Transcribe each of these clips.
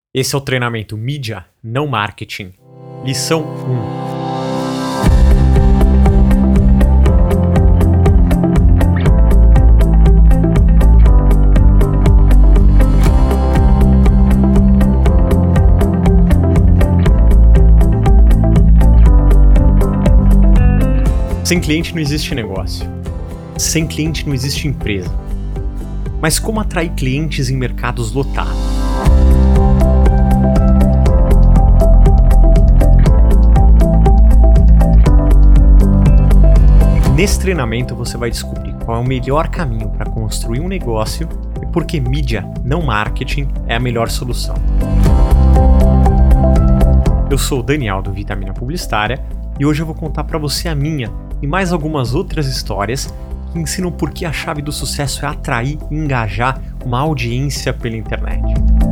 Esse é o treinamento Mídia, não Marketing. Lição 1. Sem cliente não existe negócio. Sem cliente não existe empresa. Mas como atrair clientes em mercados lotados? Nesse treinamento você vai descobrir qual é o melhor caminho para construir um negócio e por que mídia, não marketing, é a melhor solução. Eu sou o Daniel do Vitamina Publicitária e hoje eu vou contar para você a minha e mais algumas outras histórias que ensinam por que a chave do sucesso é atrair e engajar uma audiência pela internet.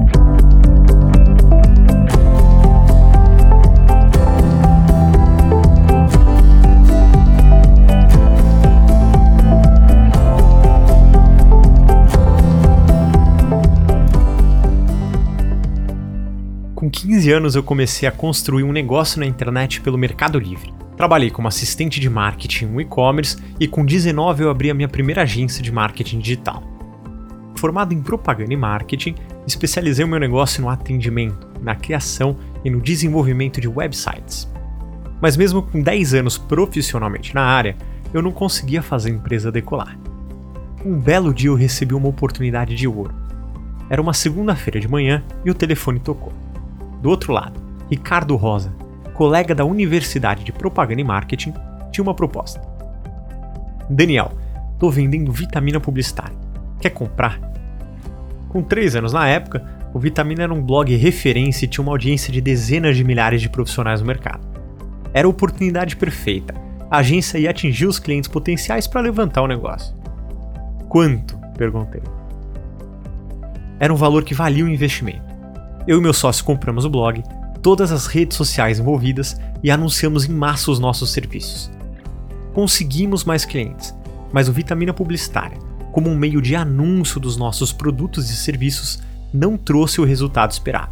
Com 15 anos eu comecei a construir um negócio na internet pelo Mercado Livre. Trabalhei como assistente de marketing no e-commerce e com 19 eu abri a minha primeira agência de marketing digital. Formado em propaganda e marketing, especializei o meu negócio no atendimento, na criação e no desenvolvimento de websites. Mas mesmo com 10 anos profissionalmente na área, eu não conseguia fazer a empresa decolar. Um belo dia eu recebi uma oportunidade de ouro. Era uma segunda-feira de manhã e o telefone tocou. Do outro lado, Ricardo Rosa, colega da Universidade de Propaganda e Marketing, tinha uma proposta. Daniel, tô vendendo Vitamina Publicitária. Quer comprar? Com 3 anos na época, o Vitamina era um blog referência e tinha uma audiência de dezenas de milhares de profissionais no mercado. Era a oportunidade perfeita. A agência ia atingir os clientes potenciais para levantar o negócio. Quanto? Perguntei. Era um valor que valia o investimento. Eu e meu sócio compramos o blog, todas as redes sociais envolvidas e anunciamos em massa os nossos serviços. Conseguimos mais clientes, mas o Vitamina Publicitária, como um meio de anúncio dos nossos produtos e serviços, não trouxe o resultado esperado.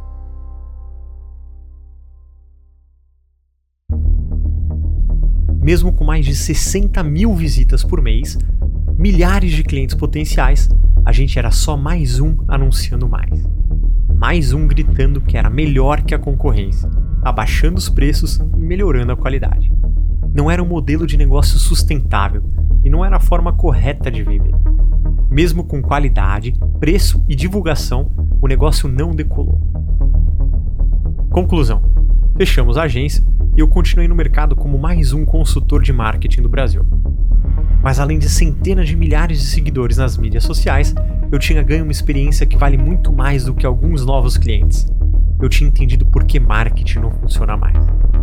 Mesmo com mais de 60 mil visitas por mês, milhares de clientes potenciais, a gente era só mais um anunciando mais. Mais um gritando que era melhor que a concorrência, abaixando os preços e melhorando a qualidade. Não era um modelo de negócio sustentável e não era a forma correta de vender. Mesmo com qualidade, preço e divulgação, o negócio não decolou. Conclusão: fechamos a agência e eu continuei no mercado como mais um consultor de marketing do Brasil. Mas além de centenas de milhares de seguidores nas mídias sociais, eu tinha ganho uma experiência que vale muito mais do que alguns novos clientes. Eu tinha entendido por que marketing não funciona mais.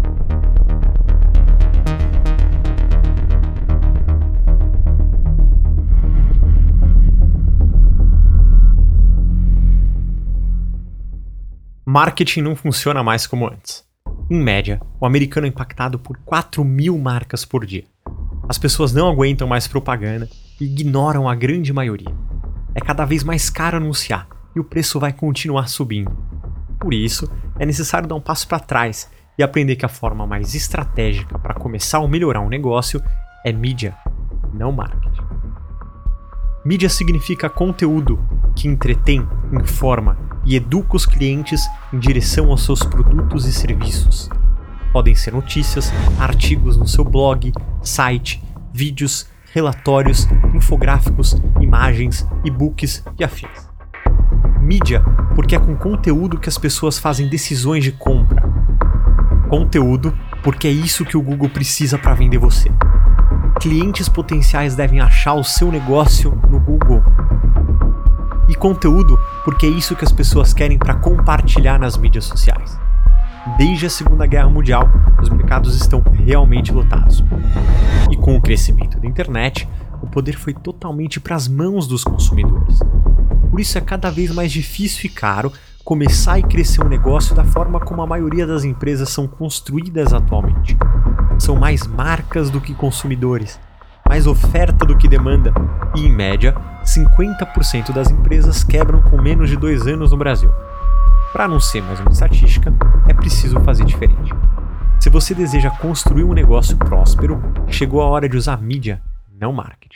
Marketing não funciona mais como antes. Em média, o americano é impactado por 4.000 marcas por dia. As pessoas não aguentam mais propaganda e ignoram a grande maioria. É cada vez mais caro anunciar e o preço vai continuar subindo. Por isso, é necessário dar um passo para trás e aprender que a forma mais estratégica para começar ou melhorar um negócio é mídia, não marketing. Mídia significa conteúdo que entretém, informa e educa os clientes em direção aos seus produtos e serviços. Podem ser notícias, artigos no seu blog, site, vídeos, relatórios, infográficos, imagens, e-books e afins. Mídia, porque é com conteúdo que as pessoas fazem decisões de compra. Conteúdo, porque é isso que o Google precisa para vender você. Clientes potenciais devem achar o seu negócio no Google. E conteúdo, porque é isso que as pessoas querem para compartilhar nas mídias sociais. Desde a Segunda Guerra Mundial, os mercados estão realmente lotados. E com o crescimento da internet, o poder foi totalmente para as mãos dos consumidores. Por isso é cada vez mais difícil e caro começar e crescer um negócio da forma como a maioria das empresas são construídas atualmente. São mais marcas do que consumidores, mais oferta do que demanda e, em média, 50% das empresas quebram com menos de 2 anos no Brasil. Para não ser mais uma estatística, é preciso fazer diferente. Se você deseja construir um negócio próspero, chegou a hora de usar mídia, não marketing.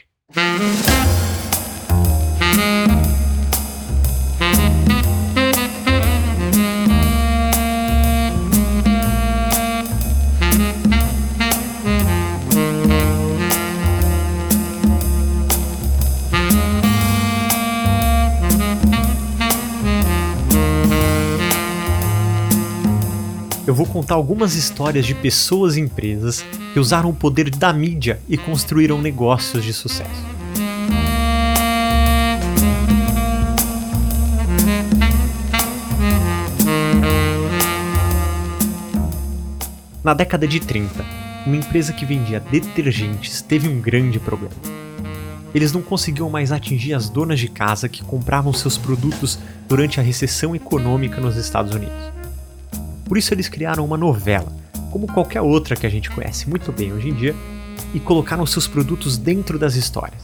Eu vou contar algumas histórias de pessoas e empresas que usaram o poder da mídia e construíram negócios de sucesso. Na década de 30, uma empresa que vendia detergentes teve um grande problema. Eles não conseguiam mais atingir as donas de casa que compravam seus produtos durante a recessão econômica nos Estados Unidos. Por isso eles criaram uma novela, como qualquer outra que a gente conhece muito bem hoje em dia, e colocaram seus produtos dentro das histórias.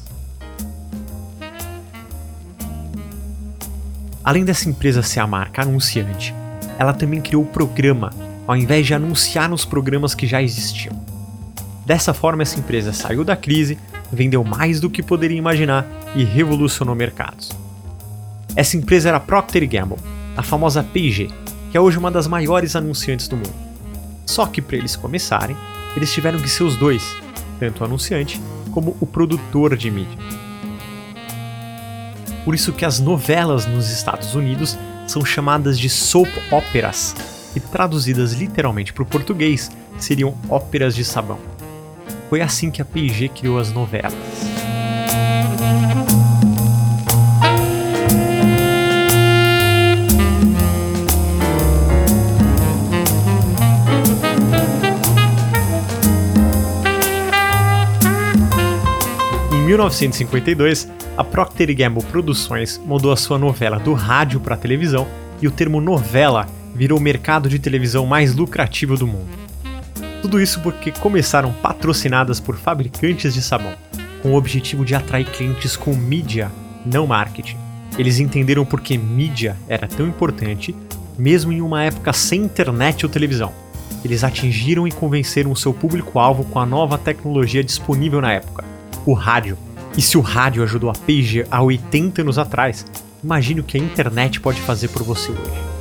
Além dessa empresa ser a marca anunciante, ela também criou o programa, ao invés de anunciar nos programas que já existiam. Dessa forma, essa empresa saiu da crise, vendeu mais do que poderia imaginar e revolucionou mercados. Essa empresa era a Procter & Gamble, a famosa P&G, que é hoje uma das maiores anunciantes do mundo. Só que para eles começarem, eles tiveram que ser os dois, tanto o anunciante como o produtor de mídia. Por isso que as novelas nos Estados Unidos são chamadas de soap operas, e traduzidas literalmente para o português, seriam óperas de sabão. Foi assim que a P&G criou as novelas. Em 1952, a Procter & Gamble Produções mudou a sua novela do rádio para a televisão e o termo novela virou o mercado de televisão mais lucrativo do mundo. Tudo isso porque começaram patrocinadas por fabricantes de sabão, com o objetivo de atrair clientes com mídia, não marketing. Eles entenderam por que mídia era tão importante, mesmo em uma época sem internet ou televisão. Eles atingiram e convenceram o seu público-alvo com a nova tecnologia disponível na época, o rádio. E se o rádio ajudou a P&G há 80 anos atrás, imagine o que a internet pode fazer por você hoje.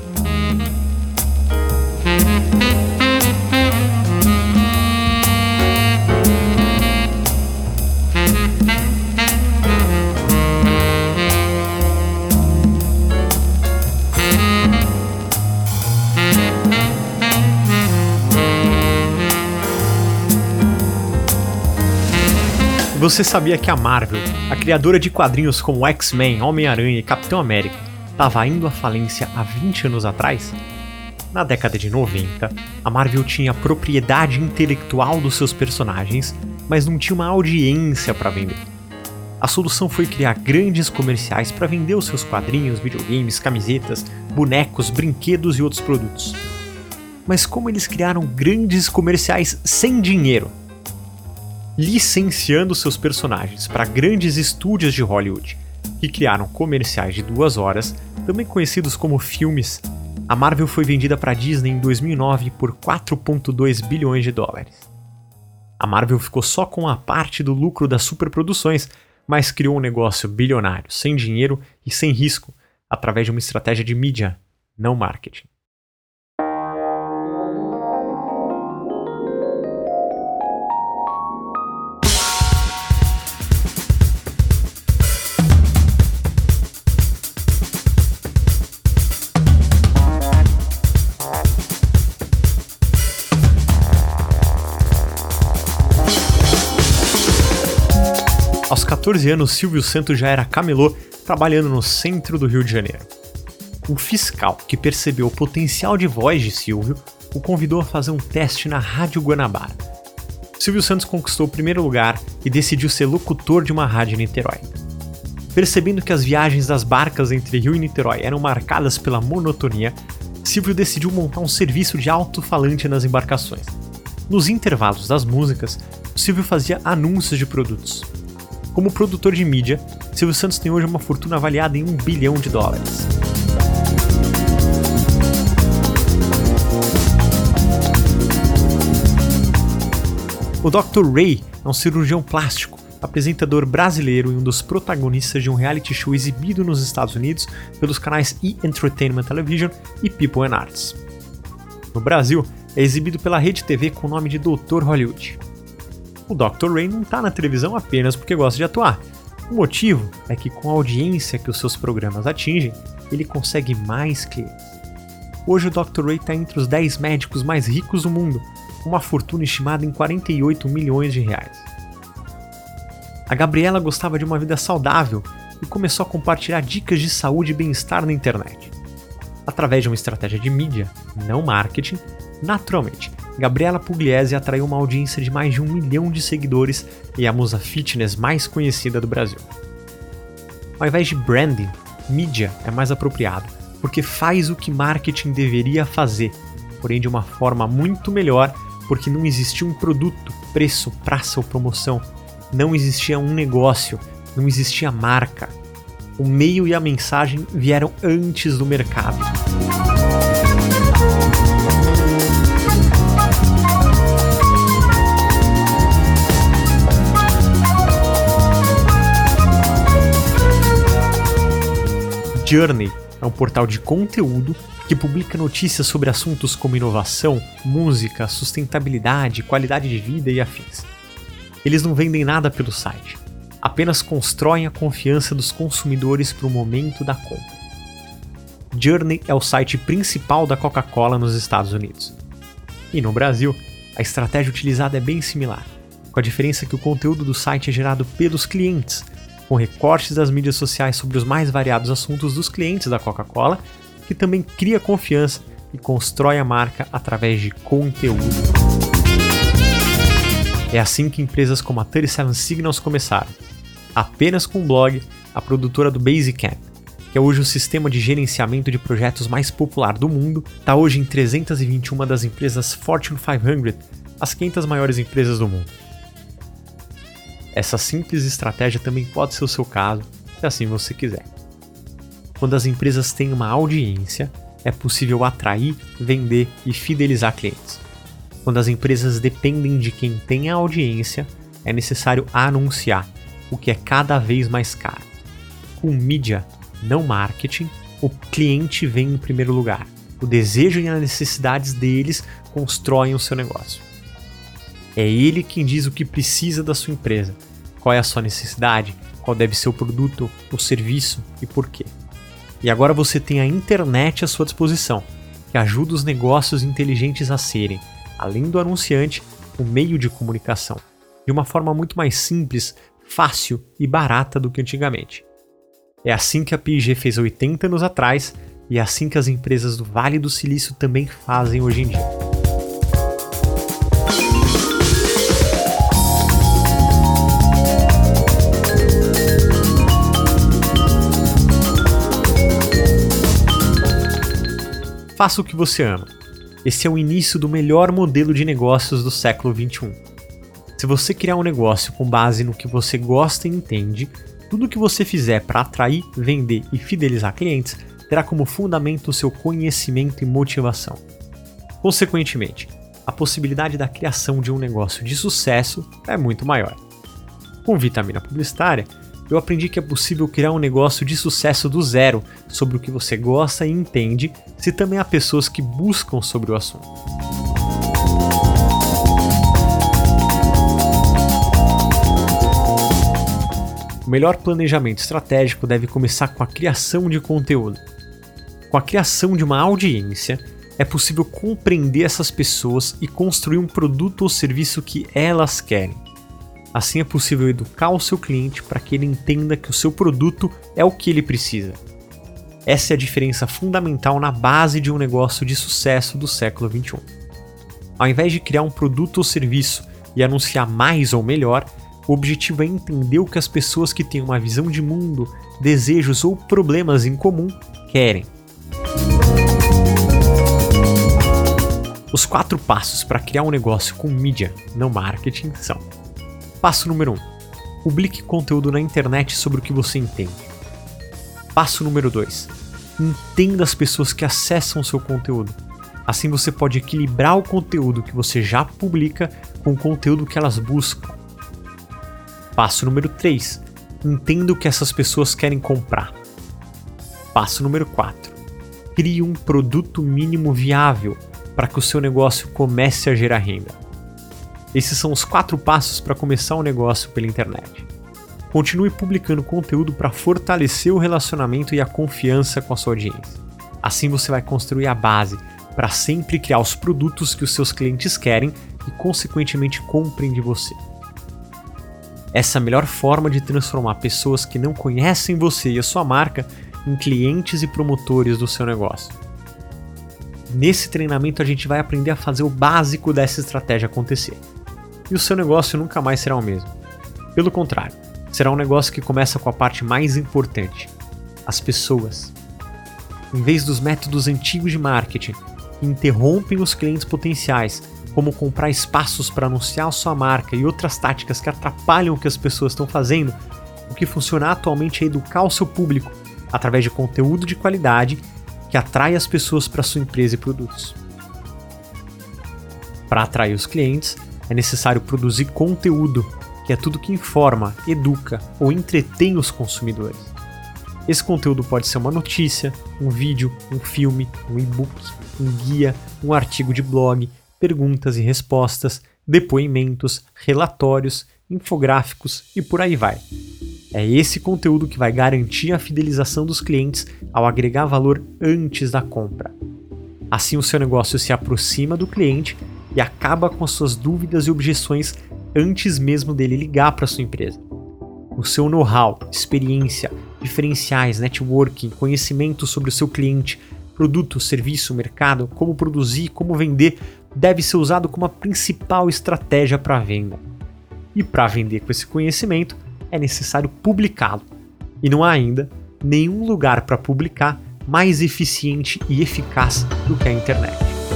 Você sabia que a Marvel, a criadora de quadrinhos como X-Men, Homem-Aranha e Capitão América, estava indo à falência há 20 anos atrás? Na década de 90, a Marvel tinha a propriedade intelectual dos seus personagens, mas não tinha uma audiência para vender. A solução foi criar grandes comerciais para vender os seus quadrinhos, videogames, camisetas, bonecos, brinquedos e outros produtos. Mas como eles criaram grandes comerciais sem dinheiro? Licenciando seus personagens para grandes estúdios de Hollywood, que criaram comerciais de 2 horas, também conhecidos como filmes, a Marvel foi vendida para a Disney em 2009 por 4,2 bilhões de dólares. A Marvel ficou só com a parte do lucro das superproduções, mas criou um negócio bilionário, sem dinheiro e sem risco, através de uma estratégia de mídia, não marketing. Aos 14 anos, Silvio Santos já era camelô, trabalhando no centro do Rio de Janeiro. Um fiscal que percebeu o potencial de voz de Silvio o convidou a fazer um teste na Rádio Guanabara. Silvio Santos conquistou o primeiro lugar e decidiu ser locutor de uma rádio em Niterói. Percebendo que as viagens das barcas entre Rio e Niterói eram marcadas pela monotonia, Silvio decidiu montar um serviço de alto-falante nas embarcações. Nos intervalos das músicas, Silvio fazia anúncios de produtos. Como produtor de mídia, Silvio Santos tem hoje uma fortuna avaliada em $1 bilhão. O Dr. Ray é um cirurgião plástico, apresentador brasileiro e um dos protagonistas de um reality show exibido nos Estados Unidos pelos canais E! Entertainment Television e People and Arts. No Brasil, é exibido pela Rede TV com o nome de Dr. Hollywood. O Dr. Ray não está na televisão apenas porque gosta de atuar. O motivo é que com a audiência que os seus programas atingem, ele consegue mais clientes. Hoje o Dr. Ray está entre os 10 médicos mais ricos do mundo, com uma fortuna estimada em 48 milhões de reais. A Gabriela gostava de uma vida saudável e começou a compartilhar dicas de saúde e bem-estar na internet. Através de uma estratégia de mídia, não marketing, naturalmente, Gabriela Pugliese atraiu uma audiência de mais de 1 milhão de seguidores e é a musa fitness mais conhecida do Brasil. Ao invés de branding, mídia é mais apropriado, porque faz o que marketing deveria fazer, porém de uma forma muito melhor, porque não existia um produto, preço, praça ou promoção. Não existia um negócio, não existia marca. O meio e a mensagem vieram antes do mercado. Journey é um portal de conteúdo que publica notícias sobre assuntos como inovação, música, sustentabilidade, qualidade de vida e afins. Eles não vendem nada pelo site, apenas constroem a confiança dos consumidores para o momento da compra. Journey é o site principal da Coca-Cola nos Estados Unidos. E no Brasil, a estratégia utilizada é bem similar, com a diferença que o conteúdo do site é gerado pelos clientes, com recortes das mídias sociais sobre os mais variados assuntos dos clientes da Coca-Cola, que também cria confiança e constrói a marca através de conteúdo. É assim que empresas como a 37 Signals começaram. Apenas com um blog, a produtora do Basecamp, que é hoje o sistema de gerenciamento de projetos mais popular do mundo, está hoje em 321 das empresas Fortune 500, as 500 maiores empresas do mundo. Essa simples estratégia também pode ser o seu caso, se assim você quiser. Quando as empresas têm uma audiência, é possível atrair, vender e fidelizar clientes. Quando as empresas dependem de quem tem a audiência, é necessário anunciar, o que é cada vez mais caro. Com mídia, não marketing, o cliente vem em primeiro lugar. O desejo e as necessidades deles constroem o seu negócio. É ele quem diz o que precisa da sua empresa, qual é a sua necessidade, qual deve ser o produto, o serviço e por quê. E agora você tem a internet à sua disposição, que ajuda os negócios inteligentes a serem, além do anunciante, um meio de comunicação, de uma forma muito mais simples, fácil e barata do que antigamente. É assim que a P&G fez 80 anos atrás e é assim que as empresas do Vale do Silício também fazem hoje em dia. Faça o que você ama. Esse é o início do melhor modelo de negócios do século XXI. Se você criar um negócio com base no que você gosta e entende, tudo o que você fizer para atrair, vender e fidelizar clientes terá como fundamento o seu conhecimento e motivação. Consequentemente, a possibilidade da criação de um negócio de sucesso é muito maior. Com Vitamina Publicitária, eu aprendi que é possível criar um negócio de sucesso do zero sobre o que você gosta e entende, se também há pessoas que buscam sobre o assunto. O melhor planejamento estratégico deve começar com a criação de conteúdo. Com a criação de uma audiência, é possível compreender essas pessoas e construir um produto ou serviço que elas querem. Assim é possível educar o seu cliente para que ele entenda que o seu produto é o que ele precisa. Essa é a diferença fundamental na base de um negócio de sucesso do século XXI. Ao invés de criar um produto ou serviço e anunciar mais ou melhor, o objetivo é entender o que as pessoas que têm uma visão de mundo, desejos ou problemas em comum querem. Os 4 passos para criar um negócio com mídia, não marketing, são: passo número 1. Publique conteúdo na internet sobre o que você entende. Passo número 2. Entenda as pessoas que acessam o seu conteúdo. Assim você pode equilibrar o conteúdo que você já publica com o conteúdo que elas buscam. Passo número 3. Entenda o que essas pessoas querem comprar. Passo número 4. Crie um produto mínimo viável para que o seu negócio comece a gerar renda. Esses são os 4 passos para começar um negócio pela internet. Continue publicando conteúdo para fortalecer o relacionamento e a confiança com a sua audiência. Assim você vai construir a base para sempre criar os produtos que os seus clientes querem e, consequentemente, comprem de você. Essa é a melhor forma de transformar pessoas que não conhecem você e a sua marca em clientes e promotores do seu negócio. Nesse treinamento a gente vai aprender a fazer o básico dessa estratégia acontecer. E o seu negócio nunca mais será o mesmo. Pelo contrário, será um negócio que começa com a parte mais importante: as pessoas. Em vez dos métodos antigos de marketing que interrompem os clientes potenciais, como comprar espaços para anunciar sua marca e outras táticas que atrapalham o que as pessoas estão fazendo, o que funciona atualmente é educar o seu público através de conteúdo de qualidade que atrai as pessoas para sua empresa e produtos. Para atrair os clientes, é necessário produzir conteúdo, que é tudo que informa, educa ou entretém os consumidores. Esse conteúdo pode ser uma notícia, um vídeo, um filme, um e-book, um guia, um artigo de blog, perguntas e respostas, depoimentos, relatórios, infográficos e por aí vai. É esse conteúdo que vai garantir a fidelização dos clientes ao agregar valor antes da compra. Assim o seu negócio se aproxima do cliente e acaba com as suas dúvidas e objeções antes mesmo dele ligar para sua empresa. O seu know-how, experiência, diferenciais, networking, conhecimento sobre o seu cliente, produto, serviço, mercado, como produzir, como vender, deve ser usado como a principal estratégia para a venda. E para vender com esse conhecimento, é necessário publicá-lo. E não há ainda nenhum lugar para publicar mais eficiente e eficaz do que a internet.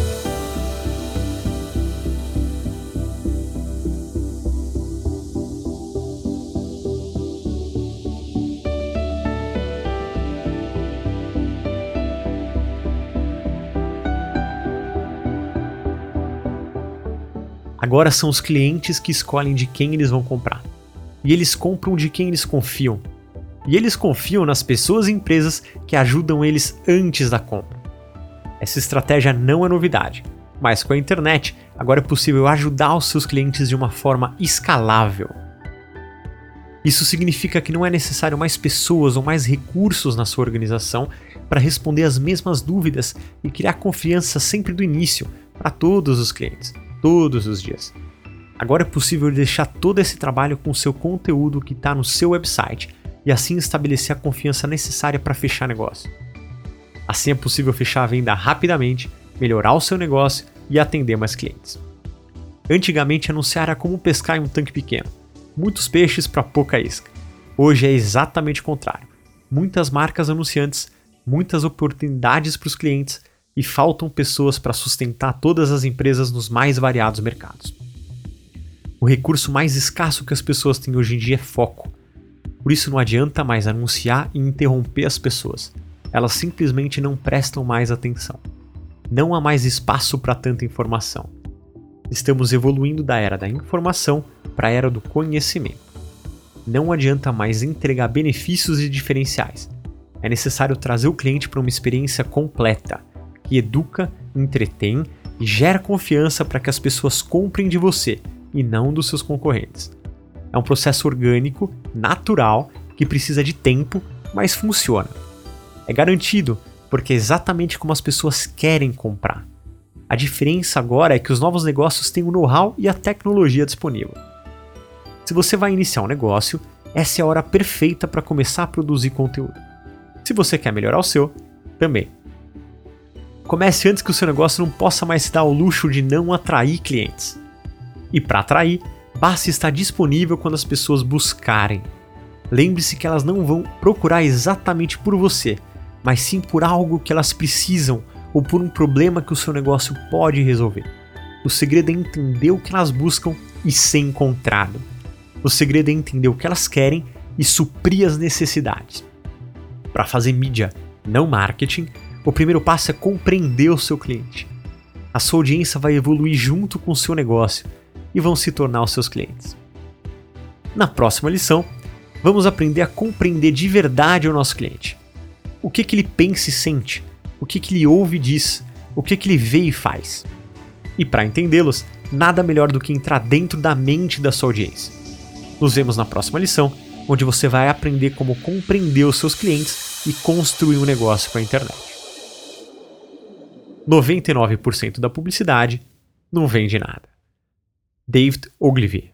Agora são os clientes que escolhem de quem eles vão comprar. E eles compram de quem eles confiam. E eles confiam nas pessoas e empresas que ajudam eles antes da compra. Essa estratégia não é novidade, mas com a internet agora é possível ajudar os seus clientes de uma forma escalável. Isso significa que não é necessário mais pessoas ou mais recursos na sua organização para responder as mesmas dúvidas e criar confiança sempre do início para todos os clientes, todos os dias. Agora é possível deixar todo esse trabalho com o seu conteúdo que está no seu website e assim estabelecer a confiança necessária para fechar negócio. Assim é possível fechar a venda rapidamente, melhorar o seu negócio e atender mais clientes. Antigamente anunciar era como pescar em um tanque pequeno. Muitos peixes para pouca isca. Hoje é exatamente o contrário. Muitas marcas anunciantes, muitas oportunidades para os clientes e faltam pessoas para sustentar todas as empresas nos mais variados mercados. O recurso mais escasso que as pessoas têm hoje em dia é foco. Por isso não adianta mais anunciar e interromper as pessoas. Elas simplesmente não prestam mais atenção. Não há mais espaço para tanta informação. Estamos evoluindo da era da informação para a era do conhecimento. Não adianta mais entregar benefícios e diferenciais. É necessário trazer o cliente para uma experiência completa, que educa, entretém e gera confiança para que as pessoas comprem de você e não dos seus concorrentes. É um processo orgânico, natural, que precisa de tempo, mas funciona. É garantido, porque é exatamente como as pessoas querem comprar. A diferença agora é que os novos negócios têm o know-how e a tecnologia disponível. Se você vai iniciar um negócio, essa é a hora perfeita para começar a produzir conteúdo. Se você quer melhorar o seu, também. Comece antes que o seu negócio não possa mais se dar ao luxo de não atrair clientes. E para atrair, basta estar disponível quando as pessoas buscarem. Lembre-se que elas não vão procurar exatamente por você, mas sim por algo que elas precisam ou por um problema que o seu negócio pode resolver. O segredo é entender o que elas buscam e ser encontrado. O segredo é entender o que elas querem e suprir as necessidades. Para fazer mídia, não marketing, o primeiro passo é compreender o seu cliente. A sua audiência vai evoluir junto com o seu negócio e vão se tornar os seus clientes. Na próxima lição, vamos aprender a compreender de verdade o nosso cliente. O que ele pensa e sente, o que ele ouve e diz, o que ele vê e faz. E para entendê-los, nada melhor do que entrar dentro da mente da sua audiência. Nos vemos na próxima lição, onde você vai aprender como compreender os seus clientes e construir um negócio com a internet. 99% da publicidade não vende nada. David Ogilvy.